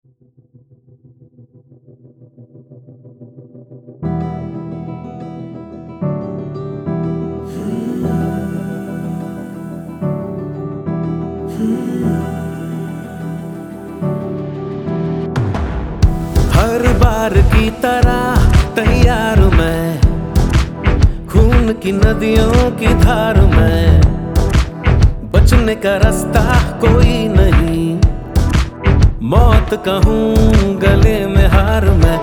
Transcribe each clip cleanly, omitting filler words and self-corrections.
हर बार की तरह तैयार मैं, खून की नदियों की धार में, बचने का रास्ता कोई नहीं, मौत कहूँ गले में हार मैं।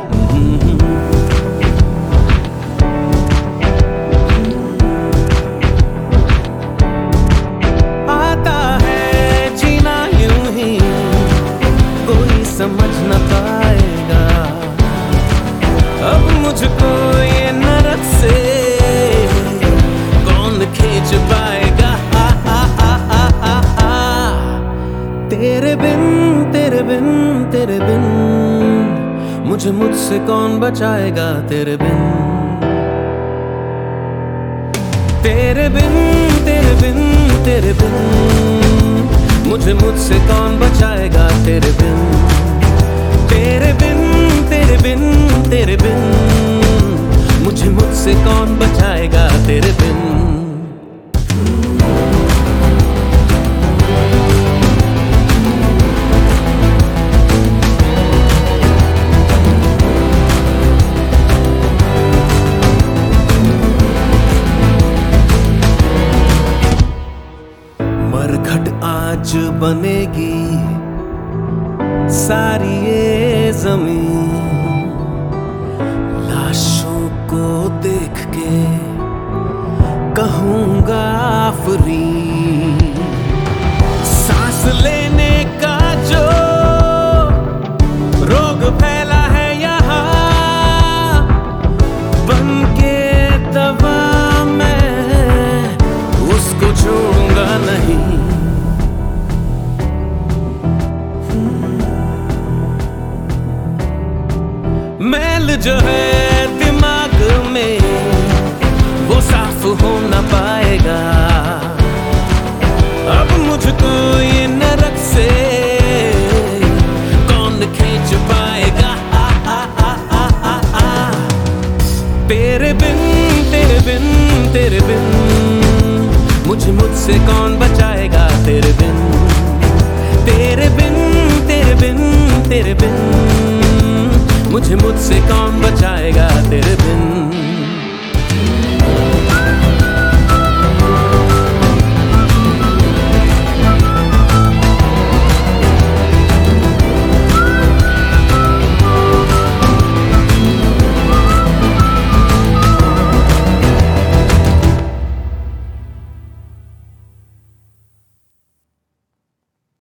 आता है जीना यूं ही, कोई समझ न पाएगा अब मुझको ये नरक से, कौन खींच पाएगा। तेरे बिन तेरे बिन तेरे बिन, मुझे मुझसे कौन बचाएगा तेरे बिन। तेरे बिन तेरे बिन तेरे बिन, मुझे मुझसे कौन बचाएगा तेरे बिन। तेरे बिन तेरे बिन तेरे बिन, मुझे मुझसे कौन बचाएगा तेरे बिन। मरघट आज बनेगी सारी ये जमीन, लाशों को देख के कहूंगा आफरीन। सांस लेने का जो रोग फैला है यहाँ, बनके दवा मैं उसको छोड़ूंगा नहीं। मैल जो है दिमाग में वो साफ हो ना पाएगा अब मुझको ये नरक से, कौन खींच पाएगा। तेरे बिन तेरे बिन तेरे बिन, मुझे मुझसे कौन बचाएगा तेरे बिन। तेरे बिन तेरे बिन तेरे बिन, मुझे मुझसे कौन बचाएगा तेरे